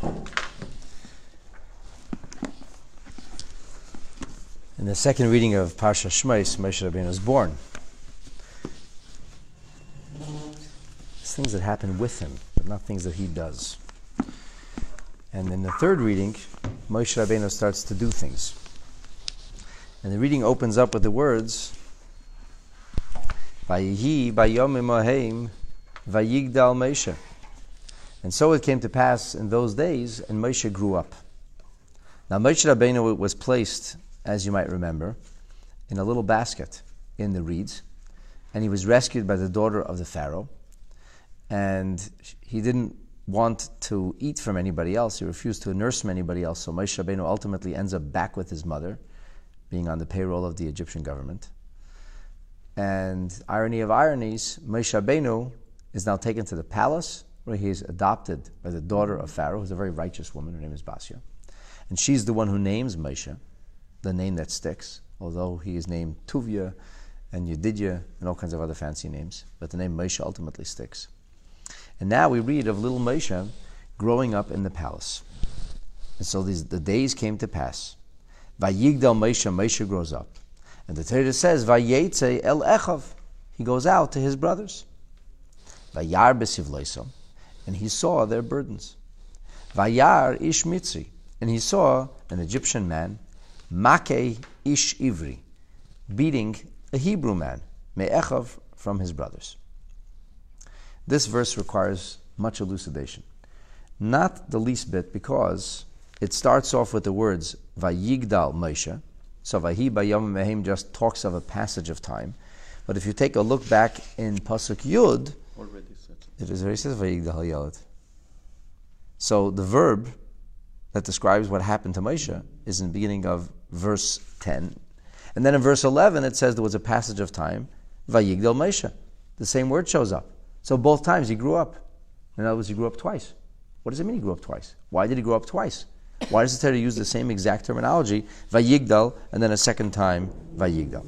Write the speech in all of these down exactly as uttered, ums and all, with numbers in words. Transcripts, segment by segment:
In the second reading of Parsha Shmos, Moshe Rabbeinu is born. It's things that happen with him, but not things that he does. And in the third reading, Moshe Rabbeinu starts to do things. And the reading opens up with the words, Vayihi bayomim oheim vayigdal Moshe. And so it came to pass in those days, and Moshe grew up. Now Moshe Rabbeinu was placed, as you might remember, in a little basket in the reeds, and he was rescued by the daughter of the Pharaoh, and he didn't want to eat from anybody else. He refused to nurse from anybody else, so Moshe Rabbeinu ultimately ends up back with his mother, being on the payroll of the Egyptian government. And irony of ironies, Moshe Rabbeinu is now taken to the palace, where he is adopted by the daughter of Pharaoh, who's a very righteous woman. Her name is Basia. And she's the one who names Moshe, the name that sticks, although he is named Tuvia and Yedidya and all kinds of other fancy names. But the name Moshe ultimately sticks. And now we read of little Moshe growing up in the palace. And so these, the days came to pass. Vayigdal Moshe, Moshe grows up. And the Torah says, Vayetze el Echav, he goes out to his brothers. Vayar besivloisom, and he saw their burdens. Vayar ish Mitzri, and he saw an Egyptian man, Makei ish Ivri, beating a Hebrew man, Me'echav, from his brothers. This verse requires much elucidation. Not the least bit, because it starts off with the words Vayigdal Moshe. So Vahi Bayom Mehem just talks of a passage of time. But if you take a look back in Pasuk Yud, already said. It is already says Vayigdal Hayalad. So the verb that describes what happened to Moshe is in the beginning of verse ten. And then in verse eleven it says there was a passage of time, Vayigdal Moshe. The same word shows up. So both times he grew up. In other words, he grew up twice. What does it mean he grew up twice? Why did he grow up twice? Why does the Torah use the same exact terminology, Vayigdal, and then a second time, Vayigdal?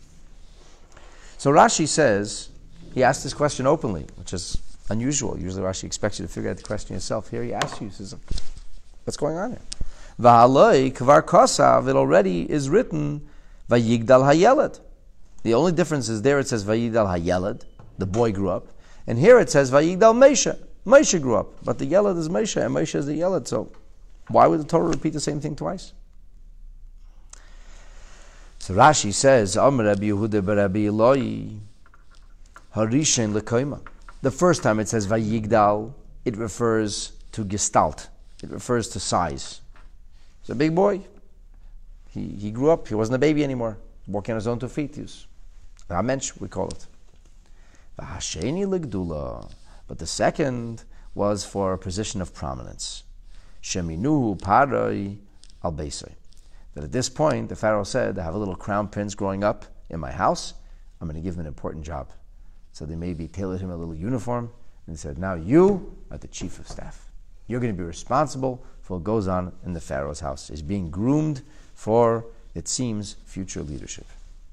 So Rashi says, he asked this question openly, which is unusual. Usually Rashi expects you to figure out the question yourself. Here he asks you, he says, what's going on here? V'haloi kvar kosav, it already is written, Vayigdal hayeled. The only difference is there it says Vayigdal hayeled, the boy grew up, and here it says Vayigdal Moshe, Moshe grew up, but the yeled is Moshe, and Moshe is the yeled, so why would the Torah repeat the same thing twice? So Rashi says, Amr Rabbi Yehuda b'Rabbi Eloi, Harishen lekoima. The first time it says Vayigdal, it refers to gestalt. It refers to size. He's a big boy. He he grew up. He wasn't a baby anymore. Walking on his own two feet. He was a mensch, we call it. V'hasheni legdula. But the second was for a position of prominence. Sheminuhu parai al beisai. That at this point, the Pharaoh said, I have a little crown prince growing up in my house. I'm going to give him an important job. So they maybe tailored him a little uniform. And he said, now you are the chief of staff. You're going to be responsible for what goes on in the Pharaoh's house. He's being groomed for, it seems, future leadership.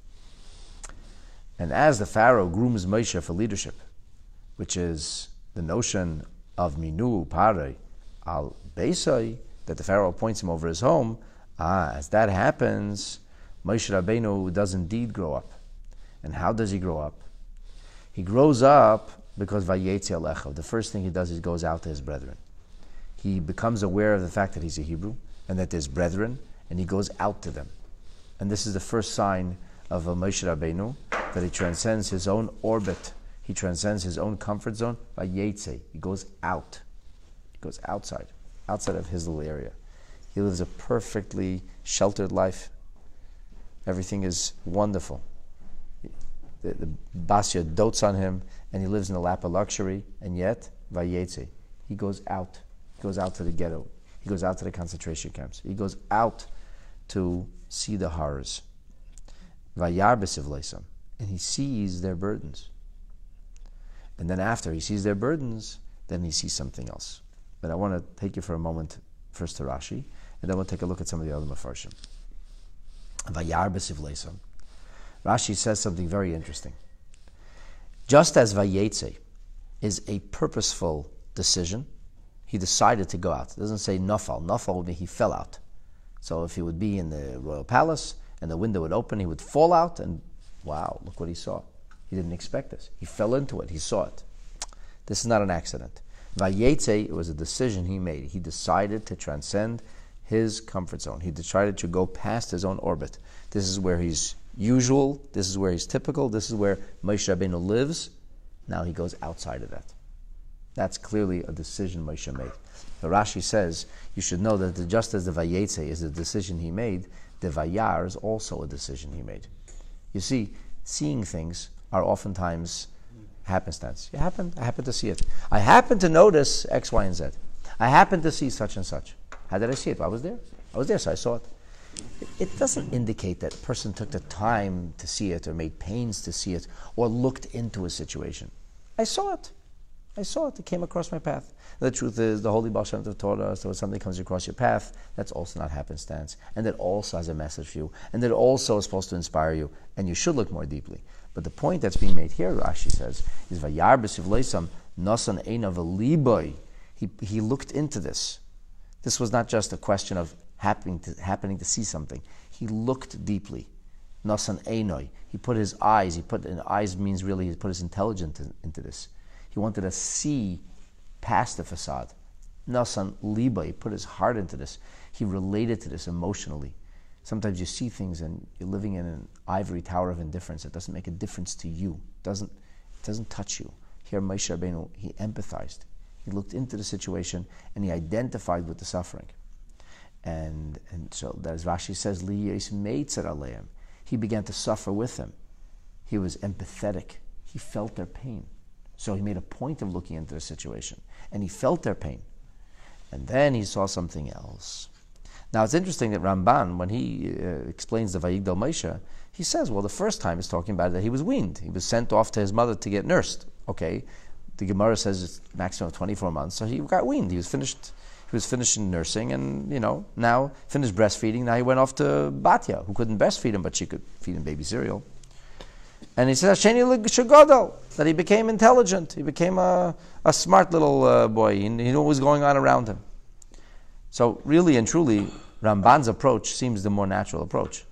And as the Pharaoh grooms Moshe for leadership, which is the notion of minu parai al beisai, that the Pharaoh appoints him over his home, ah, as that happens, Moshe Rabbeinu does indeed grow up. And how does he grow up? He grows up because Vayetze el Echav. The first thing he does is he goes out to his brethren. He becomes aware of the fact that he's a Hebrew and that there's brethren, and he goes out to them. And this is the first sign of a Moshe Rabbeinu, that he transcends his own orbit. He transcends his own comfort zone. Vayetze. He goes out. He goes outside, outside of his little area. He lives a perfectly sheltered life. Everything is wonderful. The, the Basia dotes on him, and he lives in the lap of luxury, and yet, Vayetze. He goes out. He goes out to the ghetto. He goes out to the concentration camps. He goes out to see the horrors. Vayar besivloisam. And he sees their burdens. And then after he sees their burdens, then he sees something else. But I want to take you for a moment first to Rashi, and then we'll take a look at some of the other Mefarshim. Vayar besivloisam. Rashi says something very interesting. Just as Vayetze is a purposeful decision, he decided to go out. It doesn't say nafal. Nafal would mean he fell out. So if he would be in the royal palace and the window would open, he would fall out and, wow, look what he saw. He didn't expect this. He fell into it. He saw it. This is not an accident. Vayetze, it was a decision he made. He decided to transcend his comfort zone. He decided to go past his own orbit. This is where he's usual. This is where he's typical. This is where Moshe Rabbeinu lives. Now he goes outside of that. That's clearly a decision Moshe made. The Rashi says, you should know that the, just as the Vayetze is a decision he made, the Vayar is also a decision he made. You see, seeing things are oftentimes happenstance. You happen, I happen to see it. I happen to notice X, Y, and Z. I happen to see such and such. How did I see it? Well, I was there. I was there, so I saw it. It doesn't indicate that a person took the time to see it or made pains to see it or looked into a situation. I saw it. I saw it. It came across my path. The truth is, the Holy Baal Shem Tov taught us that when something comes across your path, that's also not happenstance. And that also has a message for you. And that also is supposed to inspire you. And you should look more deeply. But the point that's being made here, Rashi says, is Vayar b'sivleisam nasan einav liboy. He he looked into this. This was not just a question of happening to happening to see something. He looked deeply. Nasan einoi. He put his eyes. He put and eyes means really he put his intelligence in, into this. He wanted to see past the facade. Nasan liba. He put his heart into this. He related to this emotionally. Sometimes you see things and you're living in an ivory tower of indifference. It doesn't make a difference to you. It doesn't, it doesn't touch you. Here, Moshe Rabbeinu, he empathized. He looked into the situation and he identified with the suffering. And and so, as Rashi says, Li Yis Meitzer Aleim. He began to suffer with them. He was empathetic. He felt their pain. So he made a point of looking into the situation. And he felt their pain. And then he saw something else. Now it's interesting that Ramban, when he uh, explains the Vayigdal Moshe, he says, well, the first time he's talking about that he was weaned. He was sent off to his mother to get nursed. Okay, the Gemara says it's maximum of twenty-four months, so he got weaned. He was finished. He was finishing nursing, and you know now finished breastfeeding. Now he went off to Batya, who couldn't breastfeed him, but she could feed him baby cereal. And he says, that he became intelligent. He became a, a smart little uh, boy. He, he knew what was going on around him. So really and truly, Ramban's approach seems the more natural approach.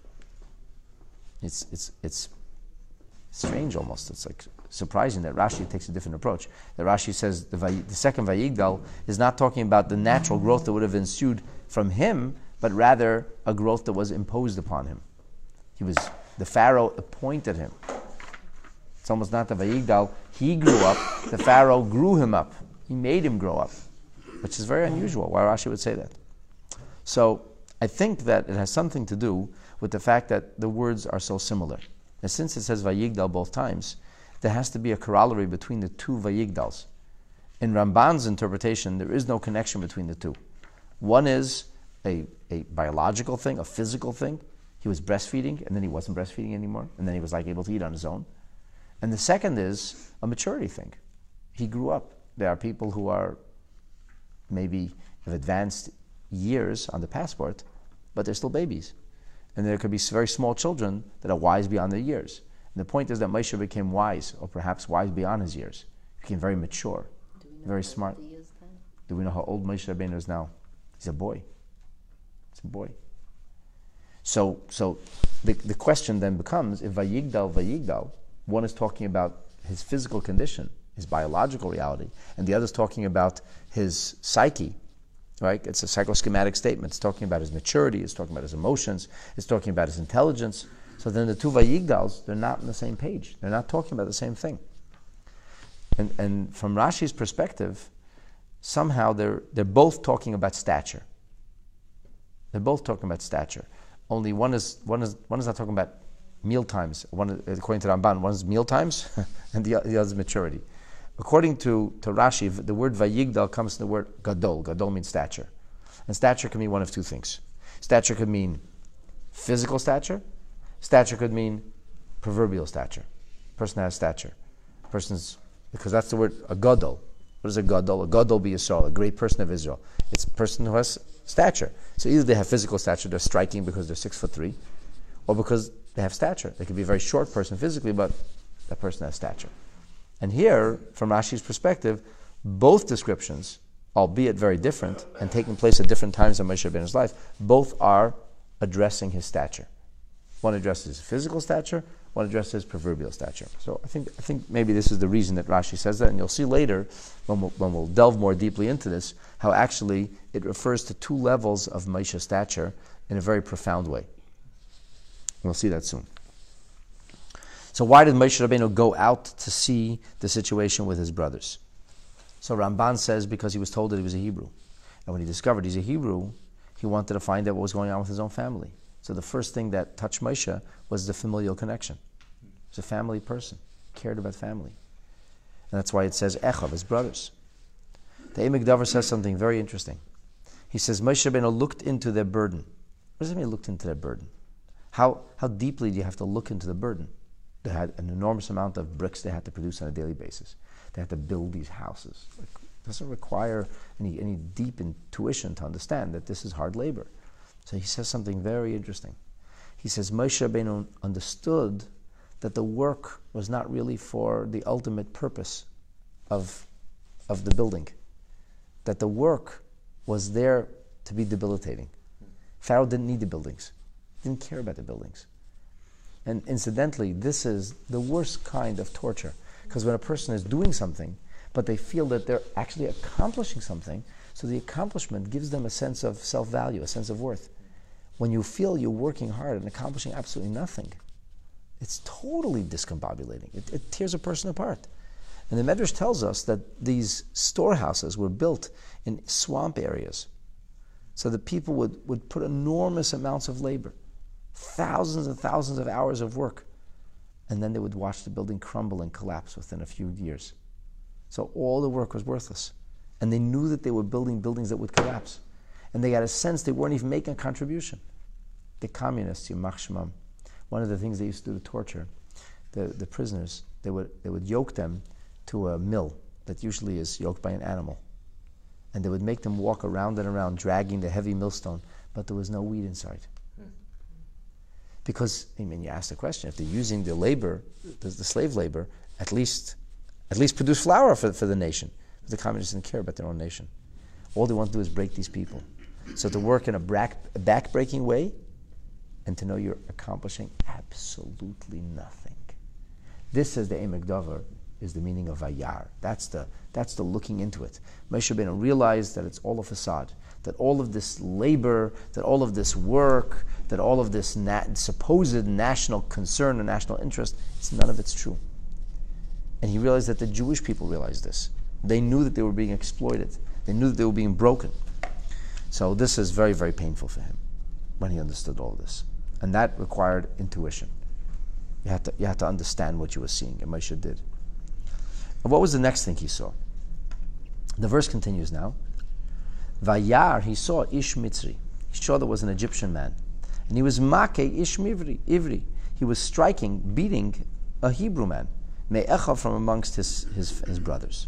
It's it's it's strange almost. It's like surprising that Rashi takes a different approach. That Rashi says the, the second Vayigdal is not talking about the natural growth that would have ensued from him, but rather a growth that was imposed upon him. He was the Pharaoh appointed him. It's almost not the Vayigdal. He grew up. The Pharaoh grew him up. He made him grow up, which is very unusual. Why Rashi would say that? So I think that it has something to do with the fact that the words are so similar. And since it says Vayigdal both times, there has to be a corollary between the two Vayigdals. In Ramban's interpretation, there is no connection between the two. One is a, a biological thing, a physical thing. He was breastfeeding, and then he wasn't breastfeeding anymore, and then he was like able to eat on his own. And the second is a maturity thing. He grew up. There are people who are maybe have advanced years on the passport, but they're still babies. And there could be very small children that are wise beyond their years. And the point is that Moshe became wise, or perhaps wise beyond his years. He became very mature, very smart. Do we know how old Moshe Rabbeinu is now? He's a boy. He's a boy. So, so the, the question then becomes, if Vayigdal, Vayigdal, one is talking about his physical condition, his biological reality, and the other is talking about his psyche, right? It's a psychoschematic statement. It's talking about his maturity, it's talking about his emotions, it's talking about his intelligence. So then the two Vayigdals, they're not on the same page. They're not talking about the same thing. And, and from Rashi's perspective, somehow they're, they're both talking about stature. They're both talking about stature. Only one is one is one is not talking about meal times. One, according to Ramban, one is meal times, and the, the other is maturity. According to, to Rashi, the word Vayigdal comes from the word Gadol. Gadol means stature, and stature can mean one of two things. Stature could mean physical stature. Stature could mean proverbial stature. Person has stature. Person's because that's the word a Gadol. What is a Gadol? A Gadol be Yisrael, a great person of Israel. It's a person who has stature. So either they have physical stature, they're striking because they're six foot three, or because they have stature. They could be a very short person physically, but that person has stature. And here, from Rashi's perspective, both descriptions albeit very different, and taking place at different times in Moshe Rabbeinu's life, both are addressing his stature. One addresses his physical stature, one addresses his proverbial stature. So I think I think maybe this is the reason that Rashi says that, and you'll see later, when we'll, when we'll delve more deeply into this, how actually it refers to two levels of Moshe's stature in a very profound way. We'll see that soon. So why did Moshe Rabbeinu go out to see the situation with his brothers? So Ramban says because he was told that he was a Hebrew. And when he discovered he's a Hebrew, he wanted to find out what was going on with his own family. So the first thing that touched Moshe was the familial connection. He was a family person, cared about family. And that's why it says Echav, his brothers. The Emek Davar says something very interesting. He says Moshe Rabbeinu looked into their burden. What does it mean he looked into their burden? How, how deeply do you have to look into the burden? They had an enormous amount of bricks they had to produce on a daily basis. They had to build these houses. Like, it doesn't require any, any deep intuition to understand that this is hard labor. So he says something very interesting. He says Moshe Rabbeinu understood that the work was not really for the ultimate purpose of, of the building. That the work was there to be debilitating. Pharaoh didn't need the buildings. He didn't care about the buildings. And incidentally, this is the worst kind of torture. Because when a person is doing something, but they feel that they're actually accomplishing something, so the accomplishment gives them a sense of self-value, a sense of worth. When you feel you're working hard and accomplishing absolutely nothing, it's totally discombobulating. It, it tears a person apart. And the Medrash tells us that these storehouses were built in swamp areas, so that people would, would put enormous amounts of labor, thousands and thousands of hours of work, and then they would watch the building crumble and collapse within a few years. So all the work was worthless. And they knew that they were building buildings that would collapse. And they had a sense they weren't even making a contribution. The communists, Yimach Shemam, one of the things they used to do to torture the, the prisoners, they would, they would yoke them to a mill that usually is yoked by an animal. And they would make them walk around and around, dragging the heavy millstone, but there was no wheat inside. Because, I mean, you ask the question, if they're using the labor, the, the slave labor, at least at least produce flour for, for the nation. But the communists didn't care about their own nation. All they want to do is break these people. So to work in a, back, a back-breaking way, and to know you're accomplishing absolutely nothing. This, says the Emek Davar, is the meaning of Vayar. That's the, that's the looking into it. Moshe Rabbeinu realized that it's all a facade, that all of this labor, that all of this work, that all of this na- supposed national concern or national interest, it's, none of it's true. And he realized that the Jewish people realized this. They knew that they were being exploited. They knew that they were being broken. So this is very, very painful for him when he understood all this. And that required intuition. You had to, you had to understand what you were seeing, and Moshe did. And what was the next thing he saw? The verse continues now. Vayar, he saw Ish Mitzri. He saw there was an Egyptian man. And he was Make Ish Ivri. Ivri. He was striking, beating a Hebrew man. Me'echa, from amongst his, his, his brothers.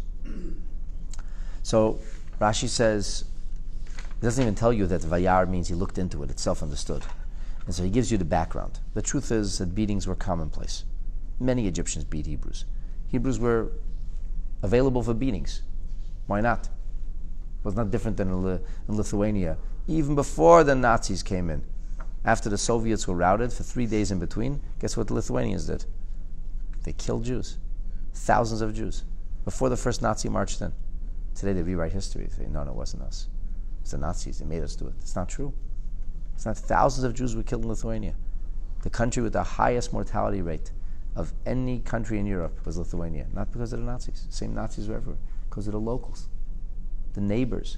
So Rashi says, it doesn't even tell you that Vayar means he looked into it. It's self-understood. And so he gives you the background. The truth is that beatings were commonplace. Many Egyptians beat Hebrews. Hebrews were available for beatings. Why not? It was not different than in, Li- in Lithuania. Even before the Nazis came in, after the Soviets were routed for three days in between, guess what the Lithuanians did? They killed Jews. Thousands of Jews. Before the first Nazi marched in. Today they rewrite history. They say, no, no, it wasn't us. It's the Nazis. They made us do it. It's not true. It's not. Thousands of Jews were killed in Lithuania. The country with the highest mortality rate of any country in Europe was Lithuania. Not because of the Nazis. The same Nazis were everywhere. Because of the locals. The neighbors.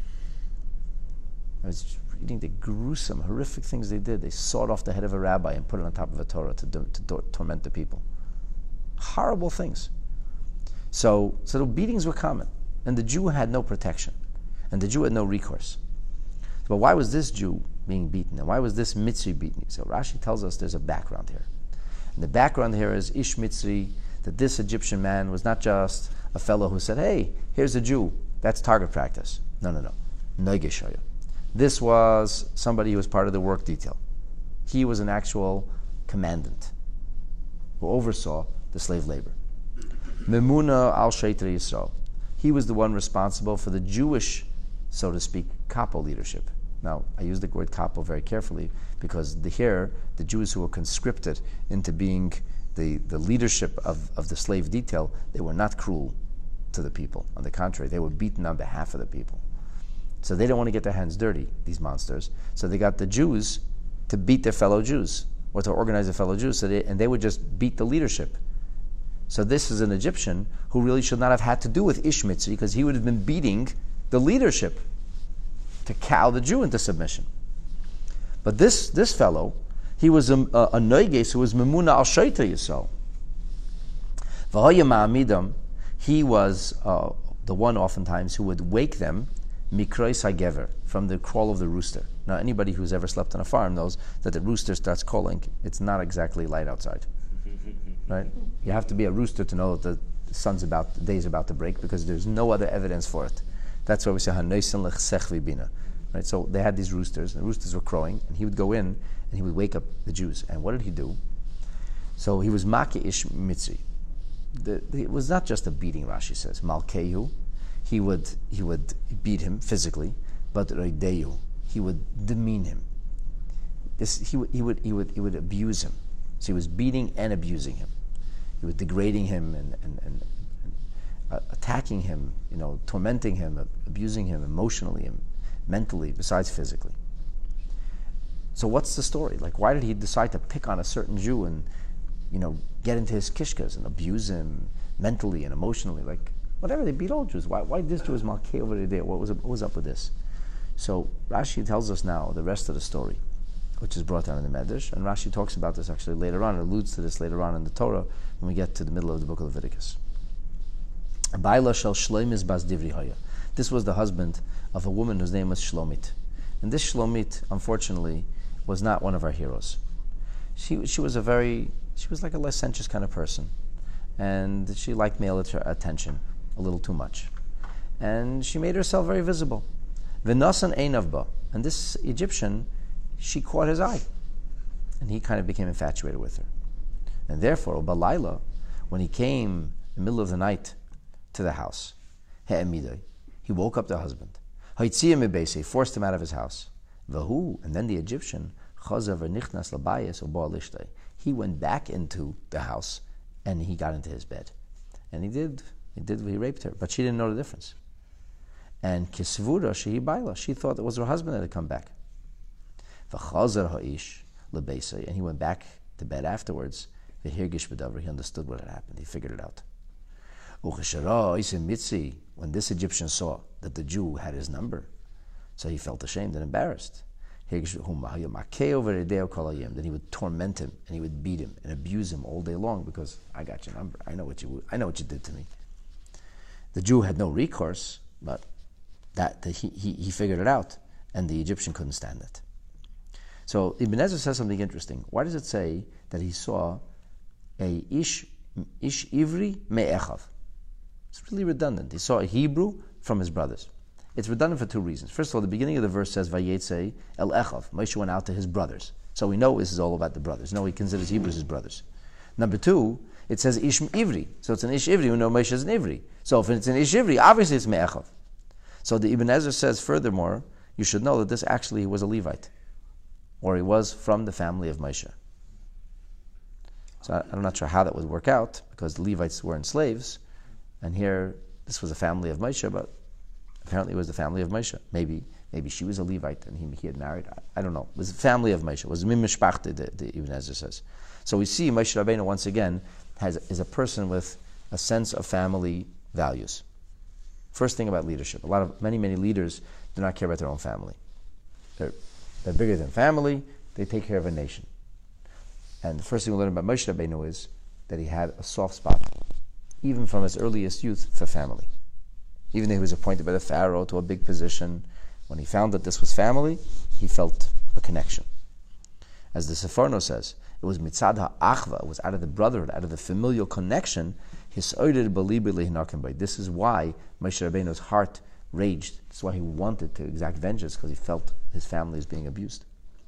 I was reading the gruesome, horrific things they did. They sawed off the head of a rabbi and put it on top of a Torah to, do, to do, torment the people. Horrible things. So, so the beatings were common. And the Jew had no protection. And the Jew had no recourse. But why was this Jew being beaten? And why was this Mitzri beaten? So Rashi tells us there's a background here. And the background here is Ish Mitzri, that this Egyptian man was not just a fellow who said, hey, here's a Jew. That's target practice. No, no, no. Noigeshoya. This was somebody who was part of the work detail. He was an actual commandant who oversaw the slave labor. Memuna al Sheitri Yisrael. he was the one responsible for the Jewish, so to speak, capo leadership. Now, I use the word capo very carefully because the, here, the Jews who were conscripted into being the, the leadership of, of the slave detail, they were not cruel to the people. On the contrary, they were beaten on behalf of the people. So they don't want to get their hands dirty, these monsters. So they got the Jews to beat their fellow Jews, or to organize their fellow Jews, so they, and they would just beat the leadership. So this is an Egyptian who really should not have had to do with Ish Mitzri, because he would have been beating the leadership to cow the Jew into submission. But this this fellow, he was a, a, a Noiges who was Memuna al Shaita Yisrael. V'hoya ma'amidam, he was uh, the one oftentimes who would wake them mikrois hagever, from the crawl of the rooster. Now, anybody who's ever slept on a farm knows that the rooster starts calling. It's not exactly light outside, right? You have to be a rooster to know that the sun's about, the day's about to break, because there's no other evidence for it. That's why we say hanoisen lechsech v'bina, right? So they had these roosters, and the roosters were crowing, and he would go in and he would wake up the Jews. And what did he do? So he was maki ish mitzri. The, the, it was not just a beating, Rashi says. Malkehu, he would he would beat him physically, but reideyu, he would demean him. This he would he would he would he would abuse him. So he was beating and abusing him. He was degrading him and and, and, and uh, attacking him, you know, tormenting him, uh, abusing him emotionally and mentally, besides physically. So what's the story? Like, why did he decide to pick on a certain Jew and, you know, get into his kishkas and abuse him mentally and emotionally? Like, whatever, they beat all Jews. Why, why this Jew is Malkei over there? What was, what was up with this? So Rashi tells us now the rest of the story, which is brought down in the Medrash, and Rashi talks about this actually later on, alludes to this later on in the Torah when we get to the middle of the book of Leviticus. Baila shel Shlomis bas Divri Hoya. This was the husband of a woman whose name was Shlomit. And this Shlomit, unfortunately, was not one of our heroes. She she was a very, she was like a licentious kind of person. And she liked male attention a little too much. And she made herself very visible. V'nasan einavba. And this Egyptian, she caught his eye. And he kind of became infatuated with her. And therefore, Balayla, when he came in the middle of the night to the house, he woke up the husband. He forced him out of his house. Vahu, and then the Egyptian, he went back into the house and he got into his bed. And he did, he did, he raped her, but she didn't know the difference. And Kisvura, she baila, she thought it was her husband that had come back. And he went back to bed afterwards. He understood what had happened. He figured it out. When this Egyptian saw that the Jew had his number, so he felt ashamed and embarrassed. Then he would torment him and he would beat him and abuse him all day long, because I got your number. I know what you I know what you did to me. The Jew had no recourse, but that, that he, he he figured it out, and the Egyptian couldn't stand it. So Ibn Ezra says something interesting. Why does it say that he saw a ish ish ivri me'echav? It's really redundant. He saw a Hebrew from his brothers. It's redundant for two reasons. First of all, the beginning of the verse says Vayetze el echav. Moshe went out to his brothers. So we know this is all about the brothers. No, he considers Hebrews his brothers. Number two, it says ish ivri. So it's an ish ivri. We know Moshe is an ivri. So if it's an ish ivri, obviously it's me'echav. So the Ibn Ezra says, furthermore, you should know that this actually was a Levite, or he was from the family of Moshe. So I, I'm not sure how that would work out, because the Levites weren't slaves, and here this was a family of Moshe, but apparently it was the family of Moshe. Maybe maybe she was a Levite and he, he had married. I, I don't know. It was the family of Moshe. It was Mim Mishpachte, the, the Ibn Ezra says. So we see Moshe Rabbeinu once again has is a person with a sense of family values. First thing about leadership. A lot of many, many leaders do not care about their own family. They're, they're bigger than family. They take care of a nation. And the first thing we learn about Moshe Rabbeinu is that he had a soft spot, even from his earliest youth, for family. Even though he was appointed by the Pharaoh to a big position, when he found that this was family, he felt a connection. As the Seforno says, it was mitzad ha'achva, it was out of the brotherhood, out of the familial connection. This is why Moshe Rabbeinu's heart raged. That's why he wanted to exact vengeance, because he felt his family is being abused.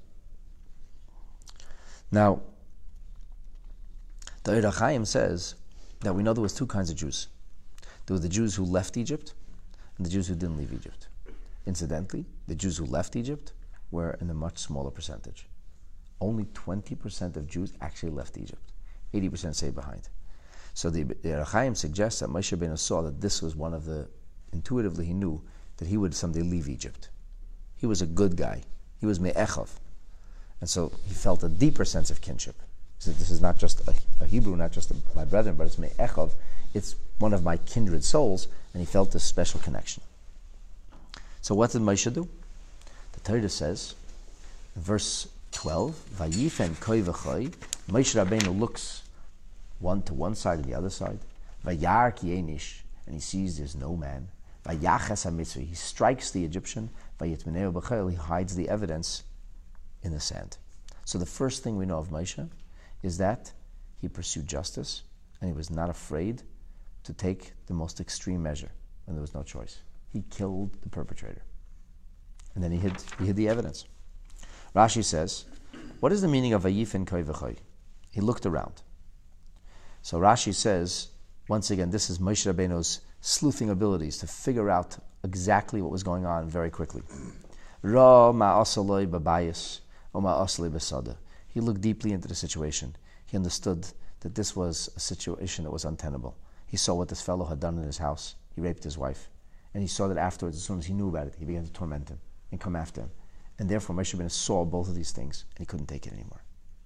Now, the Eir HaChaim says that we know there was two kinds of Jews. There were the Jews who left Egypt and the Jews who didn't leave Egypt. Incidentally, the Jews who left Egypt were in a much smaller percentage. Only twenty percent of Jews actually left Egypt. eighty percent stayed behind. So the, the Rechaim suggests that Moshe Rabbeinu saw that this was one of the, intuitively he knew that he would someday leave Egypt. He was a good guy. He was Me'echov. And so he felt a deeper sense of kinship. He said, this is not just a, a Hebrew, not just a, my brethren, but it's Me'echov. It's one of my kindred souls, and he felt this special connection. So what did Moshe do? The Torah says, in verse twelve, Vayifen koi v'choi, Moshe Rabbeinu looks one to one side and the other side, Vayar ki einish, and he sees there's no man, Vayaches ha-mitzri, he strikes the Egyptian, Vayitmeneu b'chol, he hides the evidence in the sand. So the first thing we know of Moshe is that he pursued justice, and he was not afraid to take the most extreme measure when there was no choice. He killed the perpetrator. And then he hid, he hid the evidence. Rashi says, what is the meaning of Vayifin koi v'choi? He looked around. So Rashi says, once again, this is Moshe Rabbeinu's sleuthing abilities to figure out exactly what was going on very quickly. Ra ma'asaloi babayis, o ma'asaloi basada. He looked deeply into the situation. He understood that this was a situation that was untenable. He saw what this fellow had done in his house. He raped his wife. And he saw that afterwards, as soon as he knew about it, he began to torment him and come after him. And therefore, Moshe Rabbeinu saw both of these things, and he couldn't take it anymore.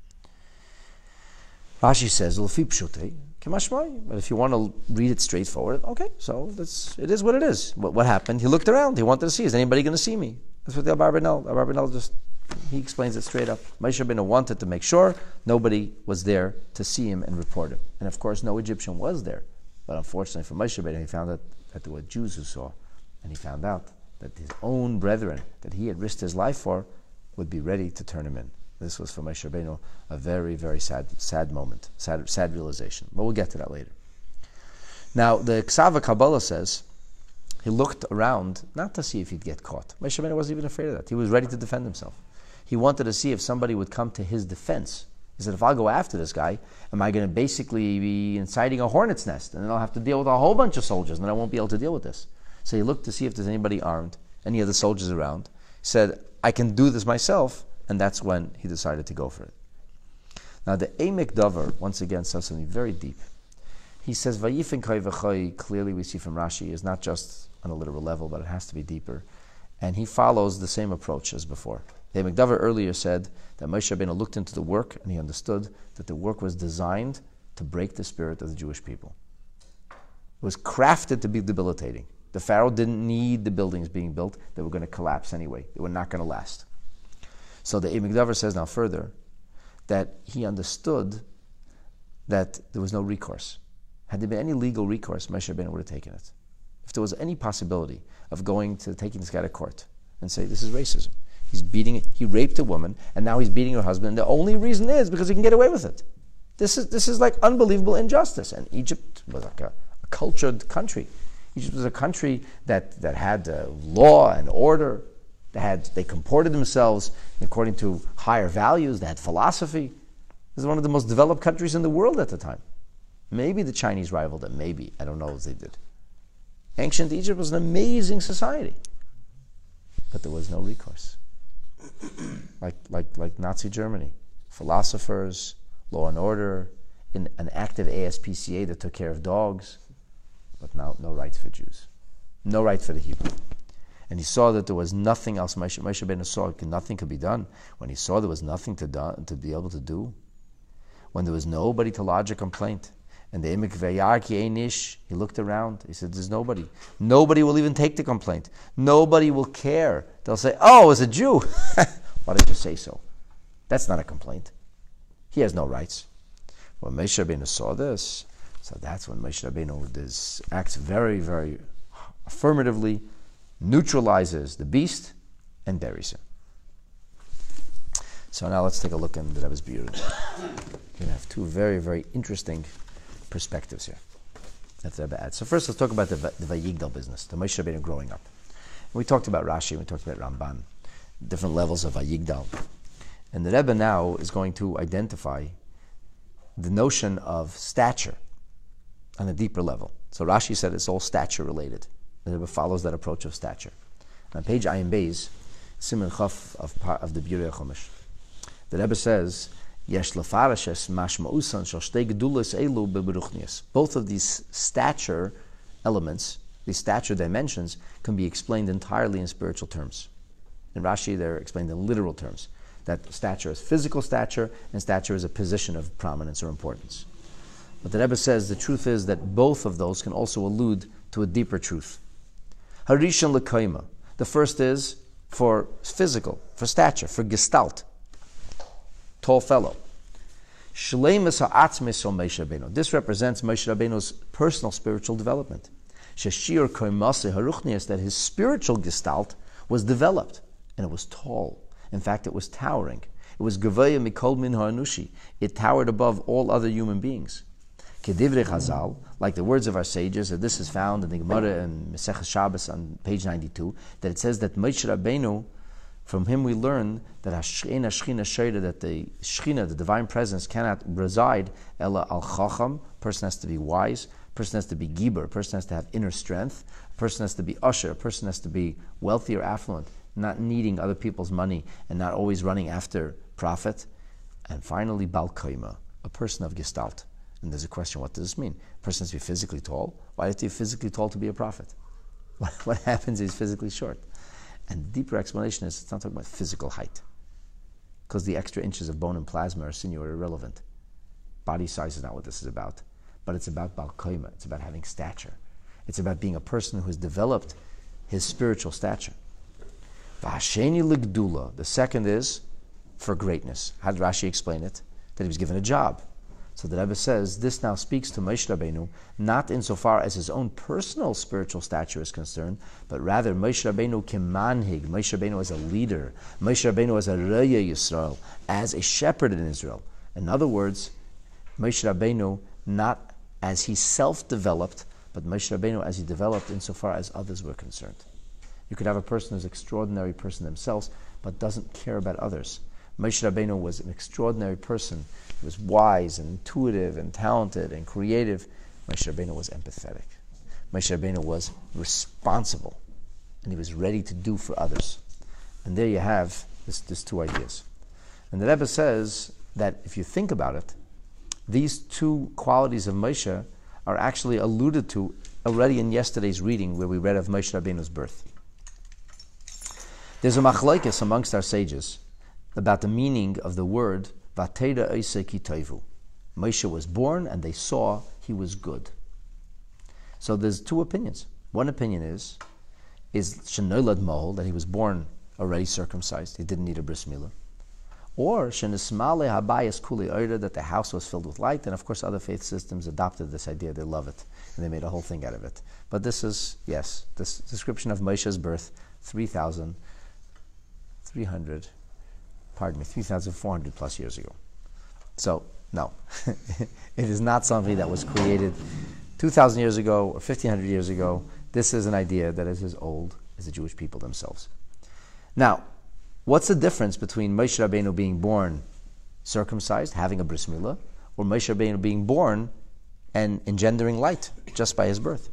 Rashi says, "L'fi pshutei k'mashmai." But if you want to read it straightforward, okay, so that's, it is what it is. What, what happened? He looked around. He wanted to see, is anybody going to see me? That's what the Abarbanel, Abarbanel just, he explains it straight up. Moshe Rabbeinu wanted to make sure nobody was there to see him and report him. And of course, no Egyptian was there. But unfortunately for Moshe Rabbeinu, he found out that there were Jews who saw, and he found out that his own brethren, that he had risked his life for, would be ready to turn him in. This was for Moshe Rabbeinu a very, very sad, sad moment, sad, sad realization. But we'll get to that later. Now, the Ksava Kabbalah says he looked around not to see if he'd get caught. Moshe Rabbeinu wasn't even afraid of that. He was ready to defend himself. He wanted to see if somebody would come to his defense. He said, if I go after this guy, am I going to basically be inciting a hornet's nest? And then I'll have to deal with a whole bunch of soldiers, and then I won't be able to deal with this. So he looked to see if there's anybody armed, any of the soldiers around. He said, I can do this myself, and that's when he decided to go for it. Now the Emek Dover, once again, says something very deep. He says, Vayifin koi v'choi, clearly we see from Rashi, is not just on a literal level, but it has to be deeper. And he follows the same approach as before. The Emek Dover earlier said that Moshe Rabbeinu looked into the work, and he understood that the work was designed to break the spirit of the Jewish people. It was crafted to be debilitating. The Pharaoh didn't need the buildings being built. They were going to collapse anyway. They were not going to last. So the Emek Dover says now further that he understood that there was no recourse. Had there been any legal recourse, Moshe Rabbeinu would have taken it. If there was any possibility of going to taking this guy to court and say, this is racism. He's beating, he raped a woman, and now he's beating her husband, and the only reason is because he can get away with it. This is this is like unbelievable injustice. And Egypt was like a, a cultured country. Egypt was a country that, that had uh, law and order. They had they comported themselves according to higher values. They had philosophy. This is one of the most developed countries in the world at the time. Maybe the Chinese rivaled them. Maybe. I don't know if they did. Ancient Egypt was an amazing society. But there was no recourse. Like, like, like Nazi Germany. Philosophers, law and order, in an active A S P C A that took care of dogs, but now no rights for Jews. No rights for the Hebrew. And he saw that there was nothing else. Moshe, Moshe Rabbeinu saw nothing could be done. When he saw there was nothing to, do, to be able to do, when there was nobody to lodge a complaint, and the Emek Vayar ki einish, he looked around. He said, there's nobody. Nobody will even take the complaint. Nobody will care. They'll say, oh, it's a Jew. Why did you say so? That's not a complaint. He has no rights. When Moshe Rabbeinu saw this, so that's when Moshe Rabbeinu does, acts very, very affirmatively, neutralizes the beast, and buries him. So now let's take a look in the Rebbe's Biur. We're going to have two very, very interesting perspectives here. That's the Rebbe adds. So first let's talk about the, the Vayigdal business, the Moshe Rabbeinu growing up. And we talked about Rashi, we talked about Ramban, different levels of Vayigdal. And the Rebbe now is going to identify the notion of stature on a deeper level. So Rashi said it's all stature related. And it follows that approach of stature. And on page Ayin Beis, Siman Chaf of, of the Biurei Chumash, the Rebbe says, Yesh lefarashes mashma'usan shel shtei gedulos elu beberuchnius. Both of these stature elements, these stature dimensions, can be explained entirely in spiritual terms. In Rashi, they're explained in literal terms. That stature is physical stature, and stature is a position of prominence or importance. But the Rebbe says the truth is that both of those can also allude to a deeper truth. Harishon lekoima. The first is for physical, for stature, for gestalt. Tall fellow. Shleimus ha'atzmis on Moshe Rabbeinu. This represents Moshe Rabbeinu's personal spiritual development. Sheshir koimase haruchnias, that his spiritual gestalt was developed, and it was tall. In fact, it was towering. It was gevaya mikol min ha'anushi. It towered above all other human beings. Kedivrei Chazal, like the words of our sages, and this is found in the Gemara and Maseches Shabbos on page ninety-two, that it says that Moshe Rabbeinu, from him we learn that Hashchina Shchina Sheira, that the Shchina, the divine presence, cannot reside ela al chacham. Person has to be wise. Person has to be giber. Person has to have inner strength. Person has to be usher. Person has to be wealthy or affluent, not needing other people's money and not always running after profit. And finally, Bal Koima, a person of gestalt. And there's a question: what does this mean? A person has to be physically tall. Why is he physically tall to be a prophet? What, what happens if he's physically short? And the deeper explanation is it's not talking about physical height, because the extra inches of bone and plasma or sinew are irrelevant. Body size is not what this is about, but it's about Bal Koima. It's about having stature. It's about being a person who has developed his spiritual stature. V'hasheni l'gdula. The second is for greatness. How did Rashi explain it? That he was given a job. So the Rebbe says this now speaks to Moshe Rabbeinu not insofar as his own personal spiritual stature is concerned, but rather Moshe Rabbeinu kemanhig, Moshe Rabbeinu as a leader, Moshe Rabbeinu as a Raya Yisrael, as a shepherd in Israel. In other words, Moshe Rabbeinu not as he self-developed, but Moshe Rabbeinu as he developed insofar as others were concerned. You could have a person who's an extraordinary person themselves, but doesn't care about others. Moshe Rabbeinu was an extraordinary person. He was wise and intuitive and talented and creative. Moshe Rabbeinu was empathetic. Moshe Rabbeinu was responsible, and he was ready to do for others. And there you have this, this two ideas. And the Rebbe says that if you think about it, these two qualities of Moshe are actually alluded to already in yesterday's reading where we read of Moshe Rabbeinu's birth. There's a machlokes amongst our sages about the meaning of the word Vatera Eisei Ki Toivu. Moshe was born and they saw he was good. So there's two opinions. One opinion is is Shenolad Mohol, that he was born already circumcised, he didn't need a bris milah. Or Shenismale Habayas Kuli Oida, that the house was filled with light, and of course other faith systems adopted this idea, they love it, and they made a whole thing out of it. But this is, yes, this description of Moshe's birth, three thousand three hundred pardon me, three thousand four hundred plus years ago. So, no. It is not something that was created two thousand years ago or fifteen hundred years ago. This is an idea that is as old as the Jewish people themselves. Now, what's the difference between Moshe Rabbeinu being born circumcised, having a bris milah, or Moshe Rabbeinu being born and engendering light just by his birth?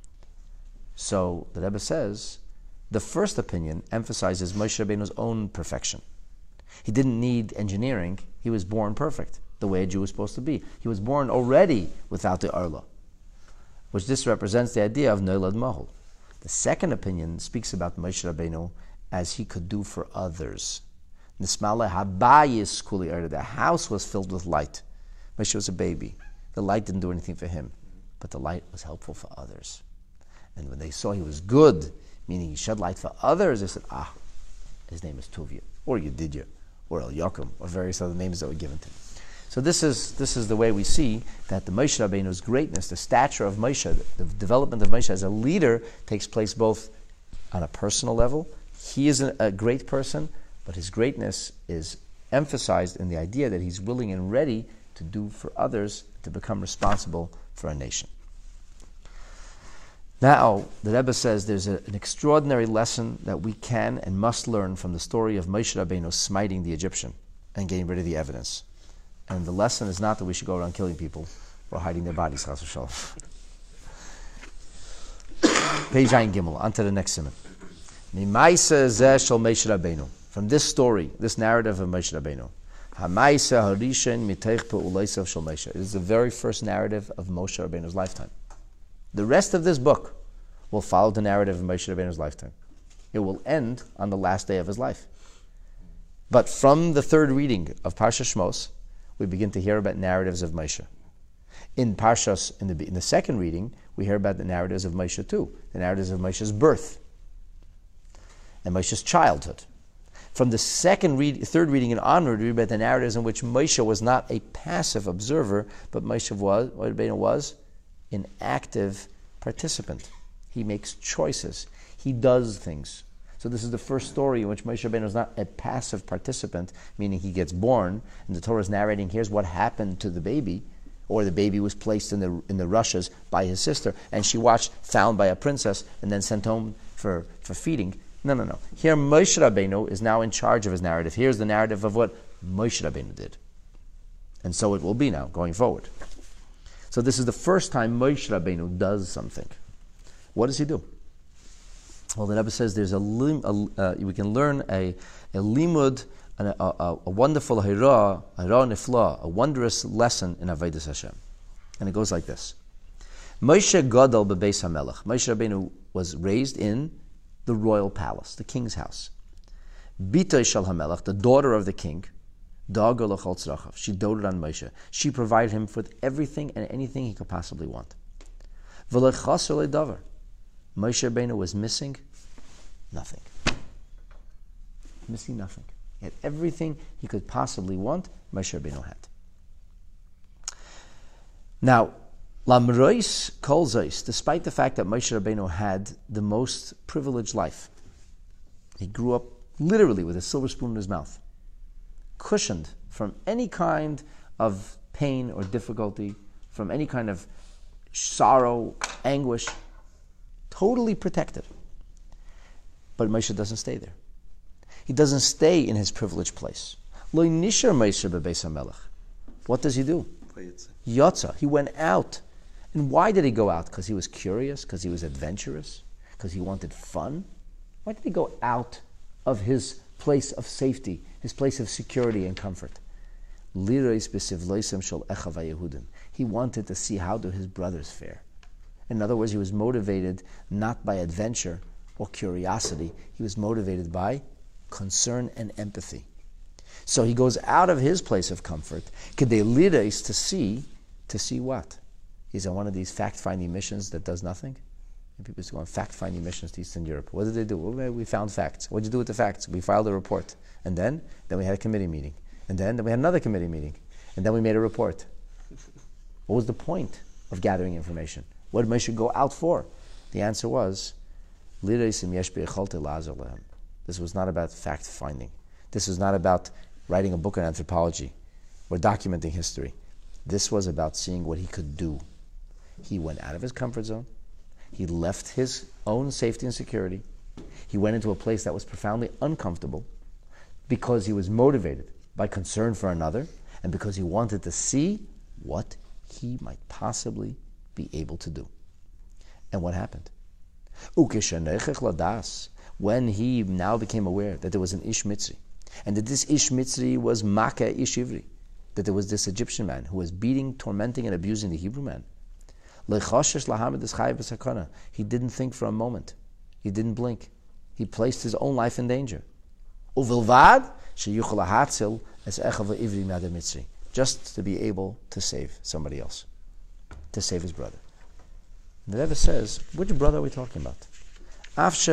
So, the Rebbe says, the first opinion emphasizes Moshe Rabbeinu's own perfection. He didn't need engineering. He was born perfect, the way a Jew is supposed to be. He was born already without the Arla, which this represents the idea of Neilad Mahol. The second opinion speaks about Moshe Rabbeinu as he could do for others. Nismale Habayis Kuli Erda. The house was filled with light. Moshe was a baby. The light didn't do anything for him, but the light was helpful for others. And when they saw he was good, meaning he shed light for others, they said, ah, his name is Tuvia, or Yedidya, or El Yakum, or various other names that were given to him. So this is this is the way we see that the Moshe Rabbeinu's greatness, the stature of Moshe, the development of Moshe as a leader takes place both on a personal level. He is a, a great person, but his greatness is emphasized in the idea that he's willing and ready to do for others, to become responsible for a nation. Now, the Rebbe says there's a, an extraordinary lesson that we can and must learn from the story of Moshe Rabbeinu smiting the Egyptian and getting rid of the evidence. And the lesson is not that we should go around killing people or hiding their bodies, chas v'shalom. Page Ayin Gimel, on to the next simon. Mimaisa zeh shel Moshe Rabbeinu. From this story, this narrative of Moshe Rabbeinu. Hamaisa harishen miteich pe'uleisav shel Moshe. It is the very first narrative of Moshe Rabbeinu's lifetime. The rest of this book will follow the narrative of Moshe Rabbeinu's lifetime. It will end on the last day of his life. But from the third reading of Parsha Shmos, we begin to hear about narratives of Moshe. In Parshas, in the, in the second reading, we hear about the narratives of Moshe too, the narratives of Moshe's birth and Moshe's childhood. From the second read, third reading and onward, we read about the narratives in which Moshe was not a passive observer, but Moshe was, was an active participant. He makes choices. He does things. So this is the first story in which Moshe Rabbeinu is not a passive participant, meaning he gets born, and the Torah is narrating, here's what happened to the baby, or the baby was placed in the in the rushes by his sister, and she watched, found by a princess, and then sent home for, for feeding. No, no, no. Here Moshe Rabbeinu is now in charge of his narrative. Here's the narrative of what Moshe Rabbeinu did. And so it will be now, going forward. So this is the first time Moshe Rabbeinu does something. What does he do? Well, the Rebbe says there's a, lim, a uh, we can learn a, a limud, a, a, a wonderful hira, hira nifla, a wondrous lesson in Avodas Hashem. And it goes like this. Moshe Gadol bebeis HaMelech. Moshe Rabbeinu was raised in the royal palace, the king's house. Bitay Shel HaMelech, the daughter of the king, Da'aga l'chol tzrachav. She doted on Moshe. She provided him with everything and anything he could possibly want. V'lo chaser le'davar. Moshe Rabbeinu was missing nothing. Missing nothing. He had everything he could possibly want, Moshe Rabbeinu had. Now, Lamrois kol zois, despite the fact that Moshe Rabbeinu had the most privileged life, he grew up literally with a silver spoon in his mouth, cushioned from any kind of pain or difficulty, from any kind of sorrow, anguish, totally protected. But Moshe doesn't stay there. He doesn't stay in his privileged place. Lo nishar Moshe bebeis HaMelech. What does he do? Yotza. He went out. And why did he go out? Because he was curious? Because he was adventurous? Because he wanted fun? Why did he go out of his place of safety, his place of security and comfort? He wanted to see how do his brothers fare. In other words, he was motivated not by adventure or curiosity. He was motivated by concern and empathy. So he goes out of his place of comfort, to see, to see what? He's on one of these fact-finding missions that does nothing. And people go on fact-finding missions to Eastern Europe. What did they do? Well, we found facts. What did you do with the facts? We filed a report. And then, then we had a committee meeting. And then, then we had another committee meeting. And then we made a report. What was the point of gathering information? What did Moshe go out for? The answer was, this was not about fact-finding. This was not about writing a book on anthropology or documenting history. This was about seeing what he could do. He went out of his comfort zone. He left his own safety and security. He went into a place that was profoundly uncomfortable because he was motivated by concern for another and because he wanted to see what he might possibly be able to do. And what happened? When he now became aware that there was an Ish Mitzri, and that this Ish Mitzri was Maka Ish Ivri, that there was this Egyptian man who was beating, tormenting, and abusing the Hebrew man. He didn't think for a moment. He didn't blink. He placed his own life in danger. Just to be able to save somebody else, to save his brother. The Rebbe says, which brother are we talking about? This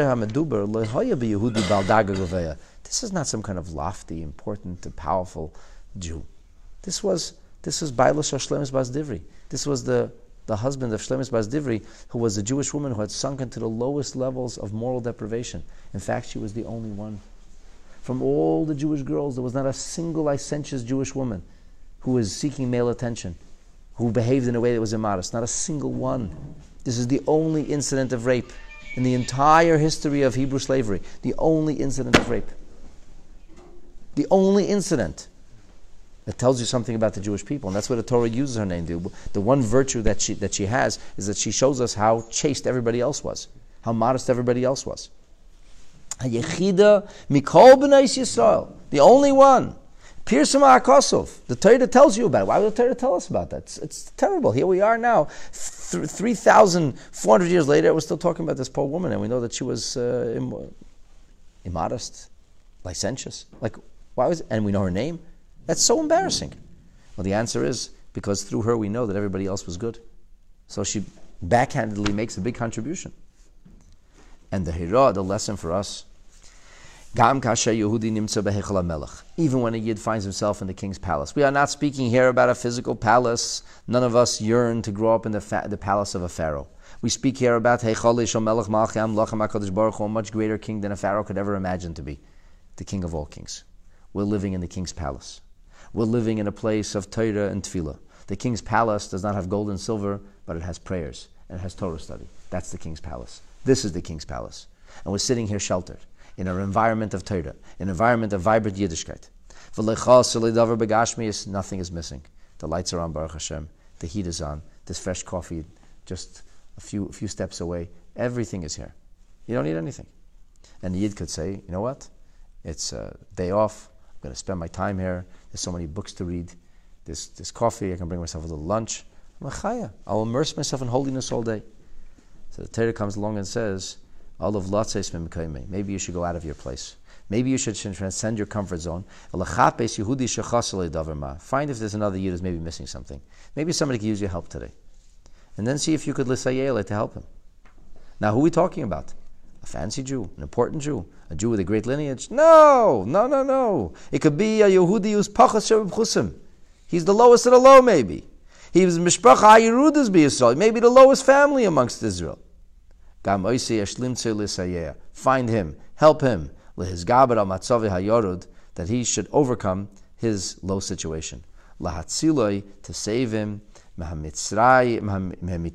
is not some kind of lofty, important, powerful Jew. This was this was Bailas Shlemis Bas Divri. This was the, the husband of Shlemis Bas Divri, who was a Jewish woman who had sunk into the lowest levels of moral deprivation. In fact, she was the only one. From all the Jewish girls, there was not a single licentious Jewish woman who was seeking male attention, who behaved in a way that was immodest. Not a single one. This is the only incident of rape in the entire history of Hebrew slavery. The only incident of rape. The only incident. It tells you something about the Jewish people, and that's what the Torah uses her name to. The one virtue that she that she has is that she shows us how chaste everybody else was. how modest everybody else was. Hayechida mikol b'nai Yisrael, the only one. Pirsum ha'akosov. The Torah tells you about it. Why would the Torah tell us about that? It's, it's terrible. Here we are now, th- three thousand four hundred years later, we're still talking about this poor woman, and we know that she was uh, Im- immodest, licentious. Like, why was it? And we know her name? That's so embarrassing. Well, the answer is because through her we know that everybody else was good. So she backhandedly makes a big contribution. And the hira, the lesson for us, even when a Yid finds himself in the king's palace. We are not speaking here about a physical palace. None of us yearn to grow up in the, fa- the palace of a pharaoh. We speak here about a much greater king than a pharaoh could ever imagine to be, the king of all kings. We're living in the king's palace. We're living in a place of Torah and Tefillah. The king's palace does not have gold and silver, but it has prayers and it has Torah study. That's the king's palace. This is the king's palace. And we're sitting here sheltered in an environment of Torah, an environment of vibrant Yiddishkeit. Nothing is missing. The lights are on, Baruch Hashem. The heat is on. There's fresh coffee just a few a few steps away. Everything is here. You don't need anything. And the Yid could say, you know what? It's a day off. I'm going to spend my time here. There's so many books to read. There's, there's coffee. I can bring myself a little lunch. I'm a chaya. I'll immerse myself in holiness all day. So the Torah comes along and says, maybe you should go out of your place. Maybe you should transcend your comfort zone. Find if there's another Yid who's maybe missing something. Maybe somebody could use your help today. And then see if you could lisayele to help him. Now, who are we talking about? A fancy Jew, an important Jew, a Jew with a great lineage? No, no, no, no. It could be a Yehudi who's pachas shebchusim. He's the lowest of the low, maybe. He was mishpacha hayerudas b'Yisrael, maybe the lowest family amongst Israel. Find him, help him, that he should overcome his low situation. To save him, when his own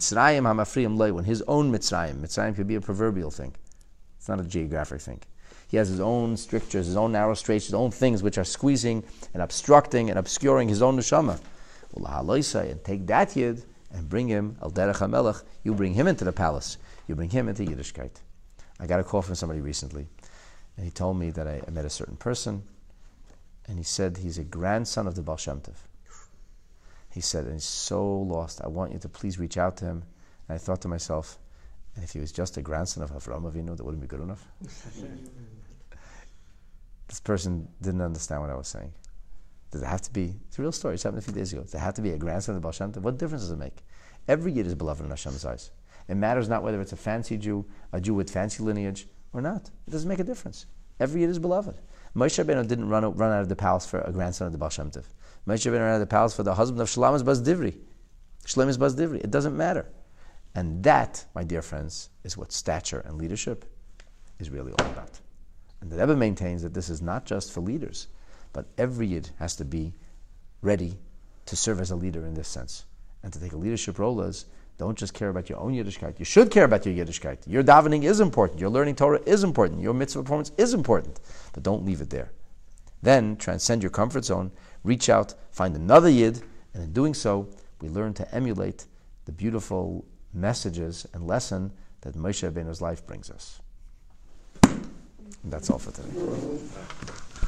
Mitzrayim, Mitzrayim could be a proverbial thing. It's not a geographic thing. He has his own strictures, his own narrow straits, his own things which are squeezing and obstructing and obscuring his own neshama. And take that Yid and bring him, al derech hamelech, you bring him into the palace. You bring him into Yiddishkeit. I got a call from somebody recently, and he told me that I, I met a certain person, and he said he's a grandson of the Baal Shem Tov. He said, and he's so lost. I want you to please reach out to him. And I thought to myself, and if he was just a grandson of Avraham Avinu, that wouldn't be good enough. This person didn't understand what I was saying. Does it have to be? It's a real story. It's happened a few days ago. Does it have to be a grandson of the Baal Shem Tov? What difference does it make? Every Yid is beloved in Hashem's eyes. It matters not whether it's a fancy Jew, a Jew with fancy lineage, or not. It doesn't make a difference. Every Yid is beloved. Moshe Rabbeinu didn't run, run out of the palace for a grandson of the Baal Shem Tov. Moshe Rabbeinu ran out of the palace for the husband of Shlomis Bas Divri. Shlomis Bas Divri. It doesn't matter. And that, my dear friends, is what stature and leadership is really all about. And the Rebbe maintains that this is not just for leaders, but every Yid has to be ready to serve as a leader in this sense. And to take a leadership role as don't just care about your own Yiddishkeit. You should care about your Yiddishkeit. Your davening is important. Your learning Torah is important. Your mitzvah performance is important. But don't leave it there. Then transcend your comfort zone, reach out, find another Yid, and in doing so, we learn to emulate the beautiful messages and lesson that Moshe Rabbeinu's life brings us. And that's all for today.